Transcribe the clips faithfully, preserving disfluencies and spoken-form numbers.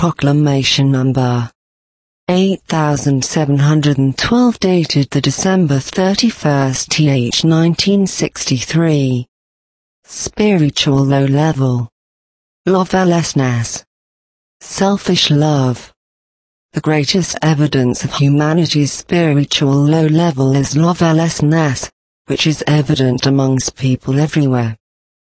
Proclamation Number eight thousand seven hundred twelve, dated the December thirty-first, nineteen sixty-three. Spiritual low level. Lovelessness. Selfish love. The greatest evidence of humanity's spiritual low level is lovelessness, which is evident amongst people everywhere.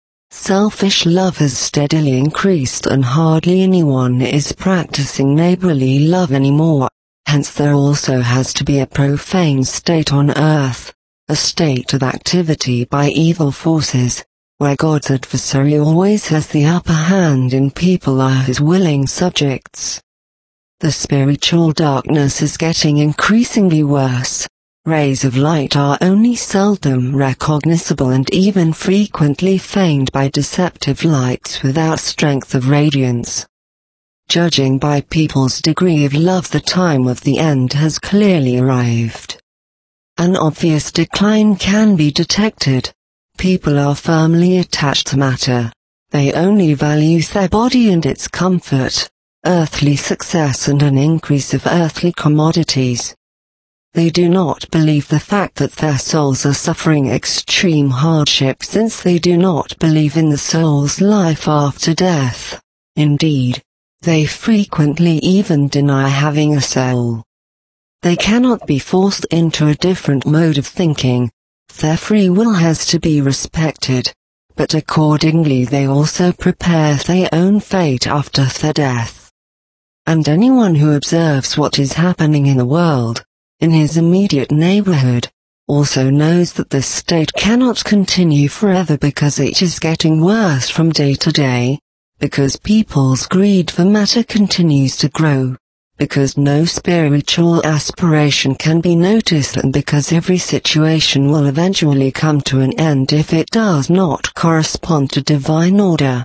Selfish love has steadily increased and hardly anyone is practicing neighborly love anymore, hence there also has to be a profane state on earth, a state of activity by evil forces, where God's adversary always has the upper hand and people are his willing subjects. The spiritual darkness is getting increasingly worse. Rays of light are only seldom recognizable and even frequently feigned by deceptive lights without strength of radiance. Judging by people's degree of love, the time of the end has clearly arrived. An obvious decline can be detected. People are firmly attached to matter. They only value their body and its comfort, earthly success and an increase of earthly commodities. They do not believe the fact that their souls are suffering extreme hardship, since they do not believe in the soul's life after death. Indeed, they frequently even deny having a soul. They cannot be forced into a different mode of thinking. Their free will has to be respected, but accordingly they also prepare their own fate after their death. And anyone who observes what is happening in the world, in his immediate neighborhood, also knows that this state cannot continue forever, because it is getting worse from day to day, because people's greed for matter continues to grow, because no spiritual aspiration can be noticed, and because every situation will eventually come to an end if it does not correspond to divine order.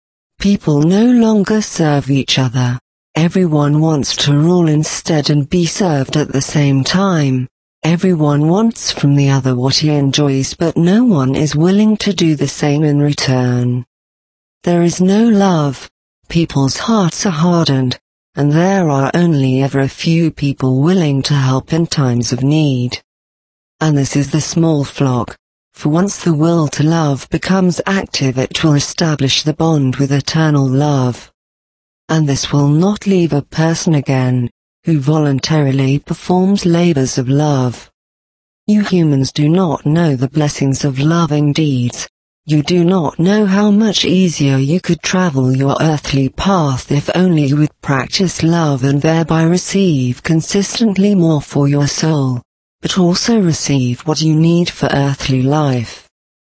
People no longer serve each other. Everyone wants to rule instead and be served at the same time. Everyone wants from the other what he enjoys, but no one is willing to do the same in return. There is no love. People's hearts are hardened, and there are only ever a few people willing to help in times of need. And this is the small flock, for once the will to love becomes active, it will establish the bond with eternal love. And this will not leave a person again, who voluntarily performs labors of love. You humans do not know the blessings of loving deeds. You do not know how much easier you could travel your earthly path if only you would practice love and thereby receive consistently more for your soul, but also receive what you need for earthly life.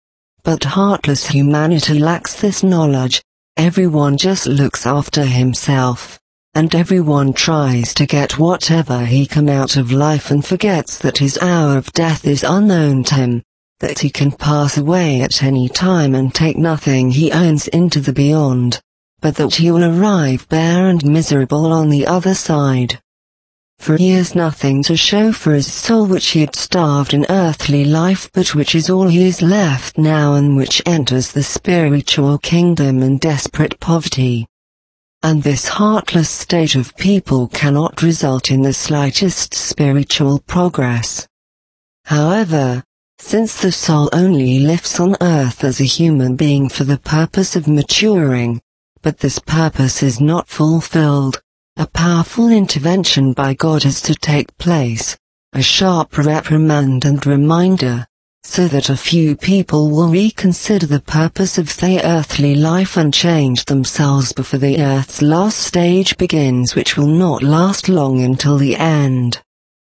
But heartless humanity lacks this knowledge. Everyone just looks after himself, and everyone tries to get whatever he can out of life and forgets that his hour of death is unknown to him, that he can pass away at any time and take nothing he owns into the beyond, but that he will arrive bare and miserable on the other side. For he has nothing to show for his soul which he had starved in earthly life, but which is all he is left now, and which enters the spiritual kingdom in desperate poverty. And this heartless state of people cannot result in the slightest spiritual progress. However, since the soul only lives on earth as a human being for the purpose of maturing, but this purpose is not fulfilled, a powerful intervention by God has to take place, a sharp reprimand and reminder, so that a few people will reconsider the purpose of their earthly life and change themselves before the earth's last stage begins, which will not last long until the end.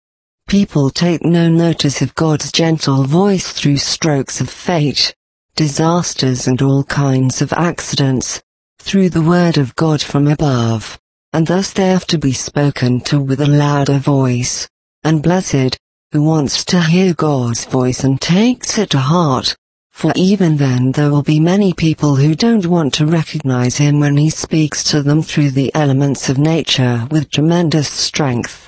People take no notice of God's gentle voice through strokes of fate, disasters and all kinds of accidents, through the word of God from above. And thus they have to be spoken to with a louder voice, and blessed, who wants to hear God's voice and takes it to heart, for even then there will be many people who don't want to recognize him when he speaks to them through the elements of nature with tremendous strength.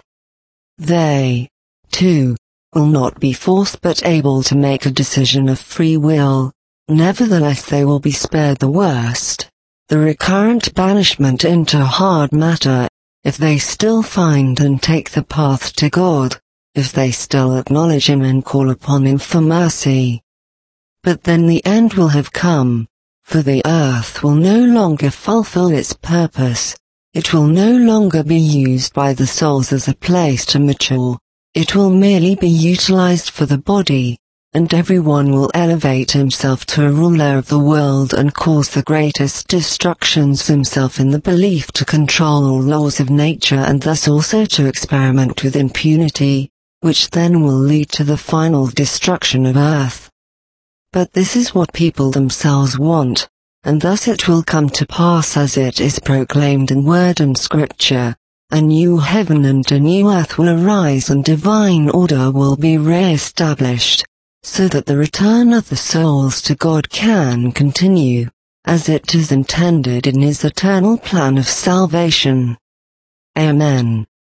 They, too, will not be forced but able to make a decision of free will. Nevertheless they will be spared the worst, the recurrent banishment into hard matter, if they still find and take the path to God, if they still acknowledge Him and call upon Him for mercy. But then the end will have come, for the earth will no longer fulfill its purpose, it will no longer be used by the souls as a place to mature, it will merely be utilized for the body, and everyone will elevate himself to a ruler of the world and cause the greatest destructions himself in the belief to control all laws of nature and thus also to experiment with impunity, which then will lead to the final destruction of earth. But this is what people themselves want, and thus it will come to pass as it is proclaimed in word and scripture. A new heaven and a new earth will arise and divine order will be re-established, so that the return of the souls to God can continue, as it is intended in His eternal plan of salvation. Amen.